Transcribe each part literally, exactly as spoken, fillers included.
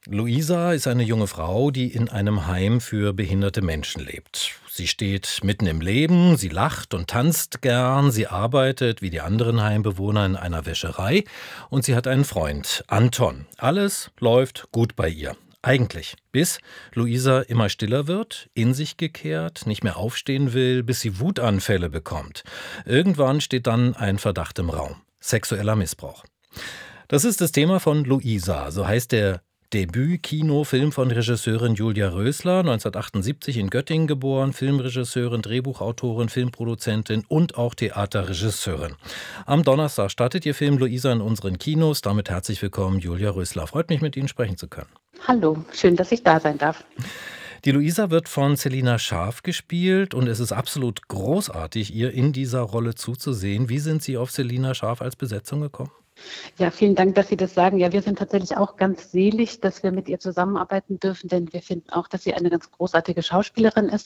Luisa ist eine junge Frau, die in einem Heim für behinderte Menschen lebt. Sie steht mitten im Leben, sie lacht und tanzt gern, sie arbeitet wie die anderen Heimbewohner in einer Wäscherei und sie hat einen Freund, Anton. Alles läuft gut bei ihr. Eigentlich. Bis Luisa immer stiller wird, in sich gekehrt, nicht mehr aufstehen will, bis sie Wutanfälle bekommt. Irgendwann steht dann ein Verdacht im Raum. Sexueller Missbrauch. Das ist das Thema von Luisa, so heißt der Debüt-Kinofilm von Regisseurin Julia Rösler, neunzehnhundertachtundsiebzig in Göttingen geboren, Filmregisseurin, Drehbuchautorin, Filmproduzentin und auch Theaterregisseurin. Am Donnerstag startet ihr Film Luisa in unseren Kinos. Damit herzlich willkommen, Julia Rösler. Freut mich, mit Ihnen sprechen zu können. Hallo, schön, dass ich da sein darf. Die Luisa wird von Selina Scharf gespielt und es ist absolut großartig, ihr in dieser Rolle zuzusehen. Wie sind Sie auf Selina Scharf als Besetzung gekommen? Ja, vielen Dank, dass Sie das sagen. Ja, wir sind tatsächlich auch ganz selig, dass wir mit ihr zusammenarbeiten dürfen, denn wir finden auch, dass sie eine ganz großartige Schauspielerin ist.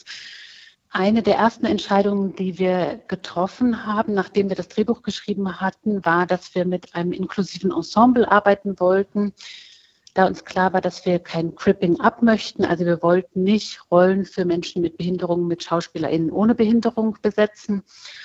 Eine der ersten Entscheidungen, die wir getroffen haben, nachdem wir das Drehbuch geschrieben hatten, war, dass wir mit einem inklusiven Ensemble arbeiten wollten, da uns klar war, dass wir kein Cripping Up möchten. Also wir wollten nicht Rollen für Menschen mit Behinderung mit SchauspielerInnen ohne Behinderung besetzen.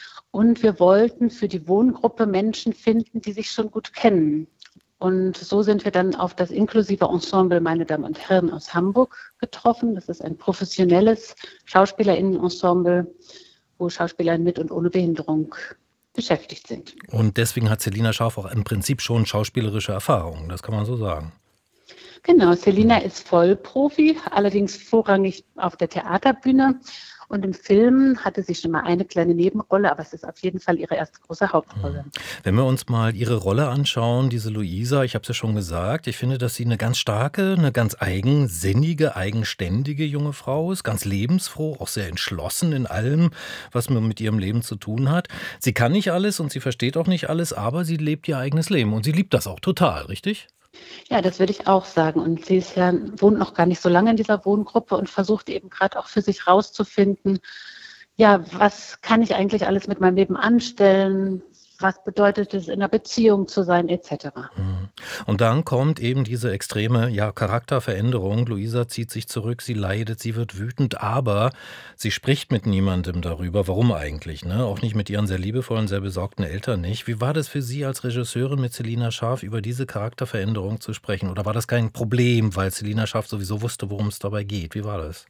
Und wir wollten für die Wohngruppe Menschen finden, die sich schon gut kennen. Und so sind wir dann auf das inklusive Ensemble Meine Damen und Herren aus Hamburg getroffen. Das ist ein professionelles SchauspielerInnen-Ensemble, wo SchauspielerInnen mit und ohne Behinderung beschäftigt sind. Und deswegen hat Selina Scharf auch im Prinzip schon schauspielerische Erfahrung, das kann man so sagen. Genau, Selina ist Vollprofi, allerdings vorrangig auf der Theaterbühne. Und im Film hatte sie schon mal eine kleine Nebenrolle, aber es ist auf jeden Fall ihre erste große Hauptrolle. Wenn wir uns mal ihre Rolle anschauen, diese Luisa, ich habe es ja schon gesagt, ich finde, dass sie eine ganz starke, eine ganz eigensinnige, eigenständige junge Frau ist, ganz lebensfroh, auch sehr entschlossen in allem, was man mit ihrem Leben zu tun hat. Sie kann nicht alles und sie versteht auch nicht alles, aber sie lebt ihr eigenes Leben und sie liebt das auch total, richtig? Ja, das würde ich auch sagen. Und sie ist ja, wohnt noch gar nicht so lange in dieser Wohngruppe und versucht eben gerade auch für sich rauszufinden, ja, was kann ich eigentlich alles mit meinem Leben anstellen? Was bedeutet es, in einer Beziehung zu sein, et cetera. Und dann kommt eben diese extreme ja, Charakterveränderung. Luisa zieht sich zurück, sie leidet, sie wird wütend, aber sie spricht mit niemandem darüber. Warum eigentlich? Ne? Auch nicht mit ihren sehr liebevollen, sehr besorgten Eltern nicht. Wie war das für Sie als Regisseurin mit Selina Scharf, über diese Charakterveränderung zu sprechen? Oder war das kein Problem, weil Selina Scharf sowieso wusste, worum es dabei geht? Wie war das?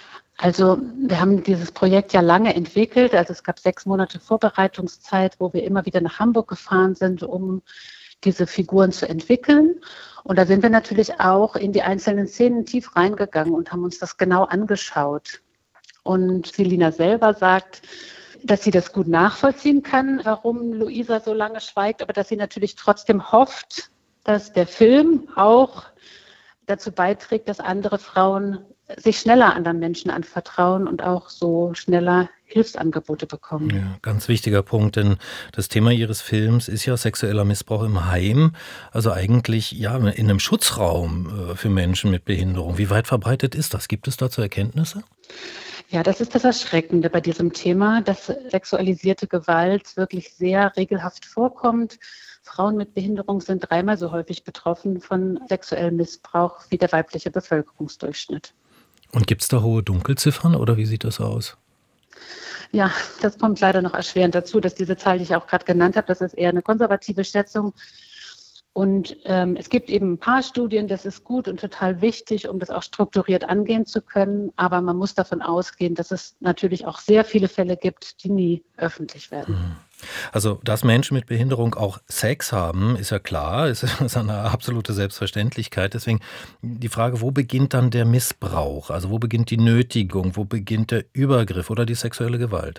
Also wir haben dieses Projekt ja lange entwickelt. Also es gab sechs Monate Vorbereitungszeit, wo wir immer wieder nach Hamburg gefahren sind, um diese Figuren zu entwickeln. Und da sind wir natürlich auch in die einzelnen Szenen tief reingegangen und haben uns das genau angeschaut. Und Selina selber sagt, dass sie das gut nachvollziehen kann, warum Luisa so lange schweigt, aber dass sie natürlich trotzdem hofft, dass der Film auch dazu beiträgt, dass andere Frauen sich schneller anderen Menschen anvertrauen und auch so schneller Hilfsangebote bekommen. Ja, ganz wichtiger Punkt, denn das Thema Ihres Films ist ja sexueller Missbrauch im Heim, also eigentlich ja in einem Schutzraum äh, für Menschen mit Behinderung. Wie weit verbreitet ist das? Gibt es dazu Erkenntnisse? Ja, das ist das Erschreckende bei diesem Thema, dass sexualisierte Gewalt wirklich sehr regelhaft vorkommt. Frauen mit Behinderung sind dreimal so häufig betroffen von sexuellem Missbrauch wie der weibliche Bevölkerungsdurchschnitt. Und gibt es da hohe Dunkelziffern oder wie sieht das aus? Ja, das kommt leider noch erschwerend dazu, dass diese Zahl, die ich auch gerade genannt habe, das ist eher eine konservative Schätzung. Und ähm, es gibt eben ein paar Studien, das ist gut und total wichtig, um das auch strukturiert angehen zu können. Aber man muss davon ausgehen, dass es natürlich auch sehr viele Fälle gibt, die nie öffentlich werden. Also, dass Menschen mit Behinderung auch Sex haben, ist ja klar, es ist eine absolute Selbstverständlichkeit. Deswegen die Frage, wo beginnt dann der Missbrauch? Also wo beginnt die Nötigung, wo beginnt der Übergriff oder die sexuelle Gewalt?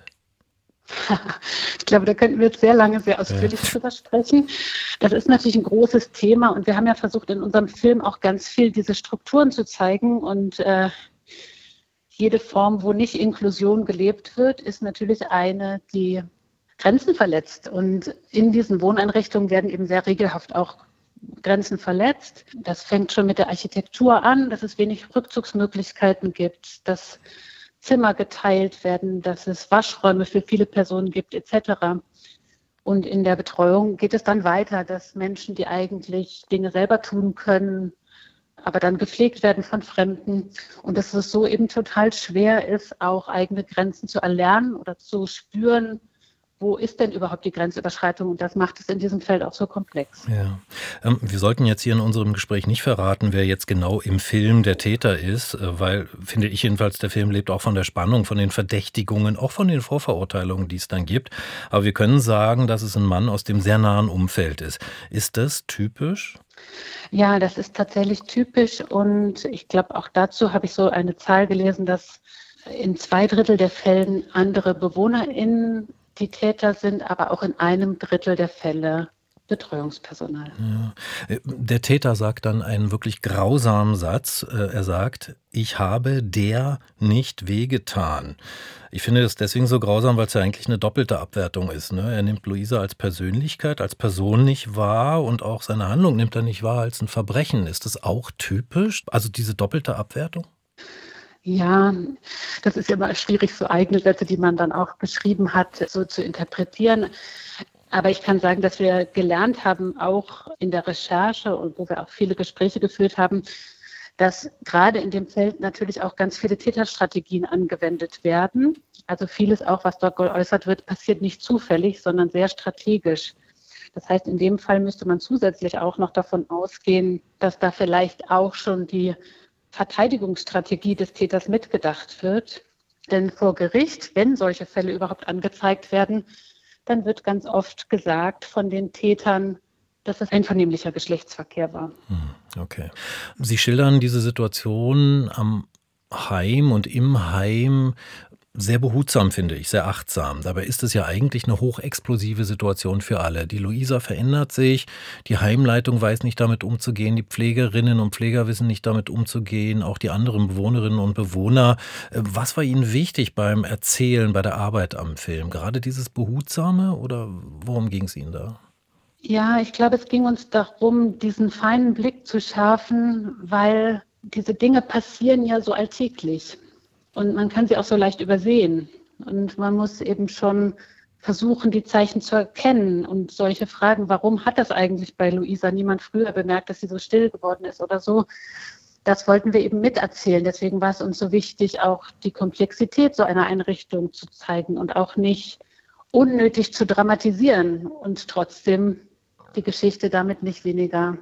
Ich glaube, da könnten wir jetzt sehr lange, sehr ausführlich Ja. drüber sprechen. Das ist natürlich ein großes Thema und wir haben ja versucht, in unserem Film auch ganz viel diese Strukturen zu zeigen und äh, jede Form, wo nicht Inklusion gelebt wird, ist natürlich eine, die Grenzen verletzt. Und in diesen Wohneinrichtungen werden eben sehr regelhaft auch Grenzen verletzt. Das fängt schon mit der Architektur an, dass es wenig Rückzugsmöglichkeiten gibt, dass Zimmer geteilt werden, dass es Waschräume für viele Personen gibt, et cetera. Und in der Betreuung geht es dann weiter, dass Menschen, die eigentlich Dinge selber tun können, aber dann gepflegt werden von Fremden und dass es so eben total schwer ist, auch eigene Grenzen zu erlernen oder zu spüren, wo ist denn überhaupt die Grenzüberschreitung? Und das macht es in diesem Feld auch so komplex. Ja. Ähm, wir sollten jetzt hier in unserem Gespräch nicht verraten, wer jetzt genau im Film der Täter ist, äh, weil, finde ich jedenfalls, der Film lebt auch von der Spannung, von den Verdächtigungen, auch von den Vorverurteilungen, die es dann gibt. Aber wir können sagen, dass es ein Mann aus dem sehr nahen Umfeld ist. Ist das typisch? Ja, das ist tatsächlich typisch und ich glaube, auch dazu habe ich so eine Zahl gelesen, dass in zwei Drittel der Fällen andere BewohnerInnen die Täter sind, aber auch in einem Drittel der Fälle Betreuungspersonal. Ja. Äh, Der Täter sagt dann einen wirklich grausamen Satz. Äh, Er sagt, ich habe der nicht wehgetan. Ich finde das deswegen so grausam, weil es ja eigentlich eine doppelte Abwertung ist. Ne? Er nimmt Luisa als Persönlichkeit, als Person nicht wahr und auch seine Handlung nimmt er nicht wahr als ein Verbrechen. Ist das auch typisch? Also diese doppelte Abwertung? Ja, das ist ja immer schwierig, so eigene Sätze, die man dann auch beschrieben hat, so zu interpretieren. Aber ich kann sagen, dass wir gelernt haben, auch in der Recherche und wo wir auch viele Gespräche geführt haben, dass gerade in dem Feld natürlich auch ganz viele Täterstrategien angewendet werden. Also vieles auch, was dort geäußert wird, passiert nicht zufällig, sondern sehr strategisch. Das heißt, in dem Fall müsste man zusätzlich auch noch davon ausgehen, dass da vielleicht auch schon die Verteidigungsstrategie des Täters mitgedacht wird. Denn vor Gericht, wenn solche Fälle überhaupt angezeigt werden, dann wird ganz oft gesagt von den Tätern, dass es einvernehmlicher Geschlechtsverkehr war. Hm, Okay. Sie schildern diese Situation am Heim und im Heim sehr behutsam, finde ich, sehr achtsam. Dabei ist es ja eigentlich eine hochexplosive Situation für alle. Die Luisa verändert sich, die Heimleitung weiß nicht damit umzugehen, die Pflegerinnen und Pfleger wissen nicht damit umzugehen, auch die anderen Bewohnerinnen und Bewohner. Äh, Was war Ihnen wichtig beim Erzählen, bei der Arbeit am Film? Gerade dieses Behutsame oder worum ging es Ihnen da? Ja, ich glaube, es ging uns darum, diesen feinen Blick zu schärfen, weil diese Dinge passieren ja so alltäglich und man kann sie auch so leicht übersehen. Und man muss eben schon versuchen, die Zeichen zu erkennen und solche Fragen, warum hat das eigentlich bei Luisa niemand früher bemerkt, dass sie so still geworden ist oder so, das wollten wir eben miterzählen. Deswegen war es uns so wichtig, auch die Komplexität so einer Einrichtung zu zeigen und auch nicht unnötig zu dramatisieren und trotzdem die Geschichte damit nicht weniger,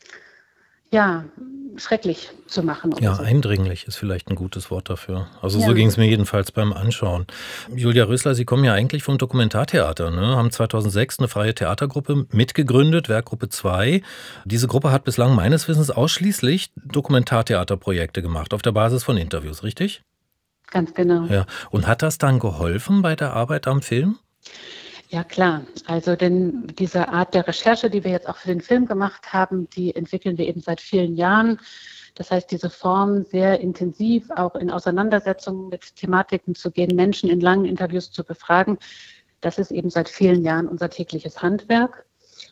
ja, schrecklich zu machen oder Ja, so. eindringlich ist vielleicht ein gutes Wort dafür. Also, so Ja. ging es mir jedenfalls beim Anschauen. Julia Rösler, Sie kommen ja eigentlich vom Dokumentartheater, ne? Haben zweitausendsechs eine freie Theatergruppe mitgegründet, Werkgruppe zwei. Diese Gruppe hat bislang meines Wissens ausschließlich Dokumentartheaterprojekte gemacht, auf der Basis von Interviews, richtig? Ganz genau. Ja. Und hat das dann geholfen bei der Arbeit am Film? Ja, klar. Also denn diese Art der Recherche, die wir jetzt auch für den Film gemacht haben, die entwickeln wir eben seit vielen Jahren. Das heißt, diese Form sehr intensiv auch in Auseinandersetzungen mit Thematiken zu gehen, Menschen in langen Interviews zu befragen, das ist eben seit vielen Jahren unser tägliches Handwerk.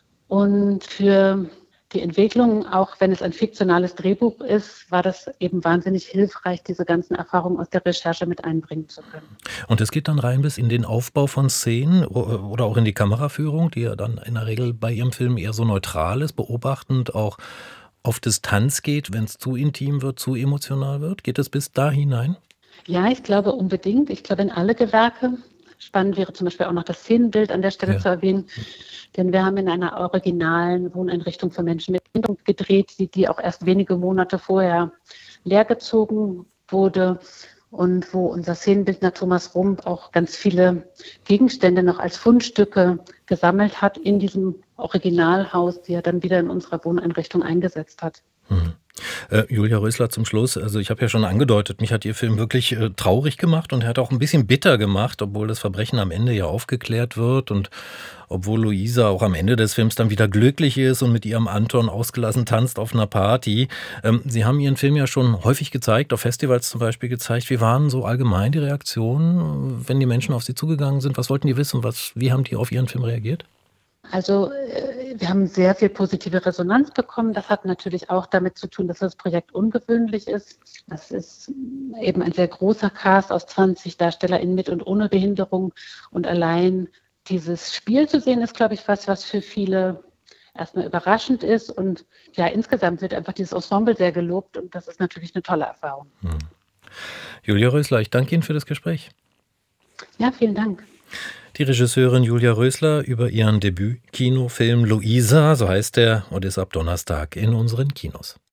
Und für die Entwicklung, auch wenn es ein fiktionales Drehbuch ist, war das eben wahnsinnig hilfreich, diese ganzen Erfahrungen aus der Recherche mit einbringen zu können. Und es geht dann rein bis in den Aufbau von Szenen o oder auch in die Kameraführung, die ja dann in der Regel bei Ihrem Film eher so neutral ist, beobachtend, auch auf Distanz geht, wenn es zu intim wird, zu emotional wird? Geht es bis da hinein? Ja, ich glaube unbedingt. Ich glaube in alle Gewerke. Spannend wäre zum Beispiel auch noch das Szenenbild an der Stelle Ja. zu erwähnen, denn wir haben in einer originalen Wohneinrichtung für Menschen mit Behinderung gedreht, die, die auch erst wenige Monate vorher leergezogen wurde und wo unser Szenenbildner Thomas Rump auch ganz viele Gegenstände noch als Fundstücke gesammelt hat in diesem Originalhaus, die er dann wieder in unserer Wohneinrichtung eingesetzt hat. Mhm. Äh, Julia Rösler, zum Schluss, also ich habe ja schon angedeutet, mich hat Ihr Film wirklich äh, traurig gemacht und er hat auch ein bisschen bitter gemacht, obwohl das Verbrechen am Ende ja aufgeklärt wird und obwohl Luisa auch am Ende des Films dann wieder glücklich ist und mit ihrem Anton ausgelassen tanzt auf einer Party. Ähm, Sie haben Ihren Film ja schon häufig gezeigt, auf Festivals zum Beispiel gezeigt. Wie waren so allgemein die Reaktionen, wenn die Menschen auf Sie zugegangen sind? Was wollten die wissen? Was, wie haben die auf Ihren Film reagiert? Also äh, wir haben sehr viel positive Resonanz bekommen. Das hat natürlich auch damit zu tun, dass das Projekt ungewöhnlich ist. Das ist eben ein sehr großer Cast aus zwanzig DarstellerInnen mit und ohne Behinderung. Und allein dieses Spiel zu sehen, ist, glaube ich, was, was für viele erstmal überraschend ist. Und ja, insgesamt wird einfach dieses Ensemble sehr gelobt und das ist natürlich eine tolle Erfahrung. Hm. Julia Rösler, ich danke Ihnen für das Gespräch. Ja, vielen Dank. Die Regisseurin Julia Rösler über ihren Debüt-Kinofilm Luisa, so heißt er, und ist ab Donnerstag in unseren Kinos.